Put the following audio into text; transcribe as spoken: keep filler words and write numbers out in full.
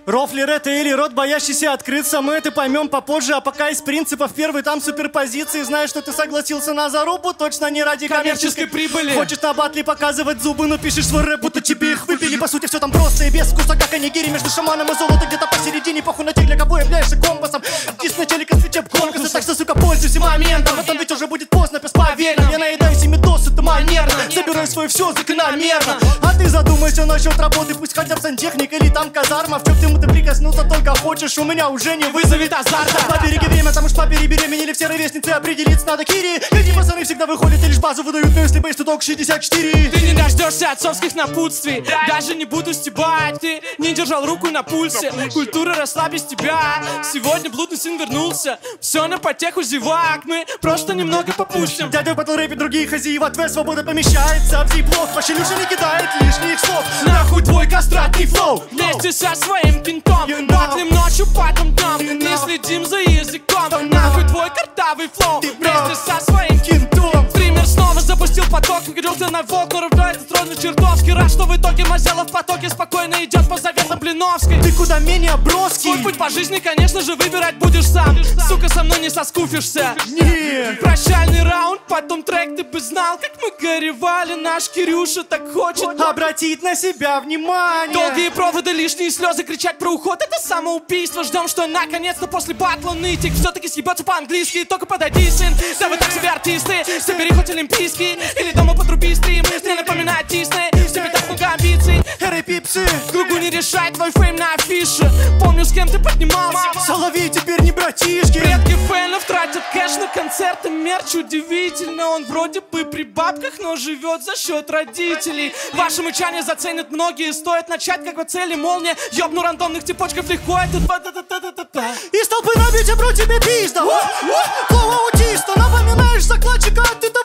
Рофлер это или рот, боящийся открыться. Мы это поймем попозже, а пока из принципов. Первый там суперпозиции. Знаешь, что ты согласился на зарубу, точно не ради коммерческой, коммерческой прибыли. Хочешь на батле показывать зубы, но пишешь свой рэп, будто тебе их выпили. По сути, все там просто и без вкуса, как онигири. Между шаманом и золото где-то посередине. Похуй на тех, для кого являешься компасом. Дис на челика свечеп конкурса, так что, сука, пользуйся моментом. Потом ведь уже будет поздно, пес, поверь нам. Я наедаю себе дос, это манерно. Собираю свое все закономерно. А ты задумайся насчет работы, пусть хотя бы сантехник или там казарма. В чем ты ему-то прикоснуться только хочешь, у меня уже не вызовет азарта. Побереги время, потому что папери беременели все ровесницы. Определиться надо Кири. Эти пацаны всегда выходят и лишь базу выдают. Но если бейс, то только шестьдесят четыре. Ты не дождешься отцовских напутствий. Даже не буду стебать. Ты не держал руку на пульсе. Культура росла без тебя. Сегодня блудный сын вернулся. Все на потеху зевак. Мы просто немного попустим. Дядя в батл рэпе другие хозяева. Твоя свобода помещается в блок. Пошелюша не кидает лишних слов. Нахуй твой кастратный флоу. Вместе со своим кентом You know. батлим ночью, потом днем. You Не know. следим за языком. You know. Нахуй твой картавый флоу. Ты Вместе прав. со своим Кентом. Стример снова запустил поток. Говорился на волк, но рождается стройно чертовски. Рад, что в итоге Мазела в потоке спокойно идет по заветам Блиновской. Ты куда менее броский. Свой путь по жизни, конечно же, выбирать будешь сам. Сука, со мной не соскуфишься. Нет. Прощальный раунд, потом трек, ты бы знал, как мы горевали. Наш Кирюша так хочет Обратить на себя внимание. долгие проводы, лишние слезы, кричать про уход — это самоубийство. Ждем, что наконец-то после батла нытик все-таки съебаться по-английски. Только подойди, сын, да вы так себе артисты. Собери хоть олимпийский или дома подруби стрим. Не напоминай Дисней, в тебе так много амбиций. Эры пипсы. В кругу не решай твой фейм на афише. Помню, с кем ты поднимался. Соловей теперь не братишки. Предки фэнов тратят кэш на концерты, мерч удивительно. Он вроде бы при бабках, но живет за счет родителей. Ваше мычание заценят многие. Стоит начать, как в цели молния. Ёбну рандомных цепочков легко. Это та-та-та-та-та-та. Из толпы набить, я бру тебе пизда. Слово аутиста. Напоминаешь закладчика, а ты-то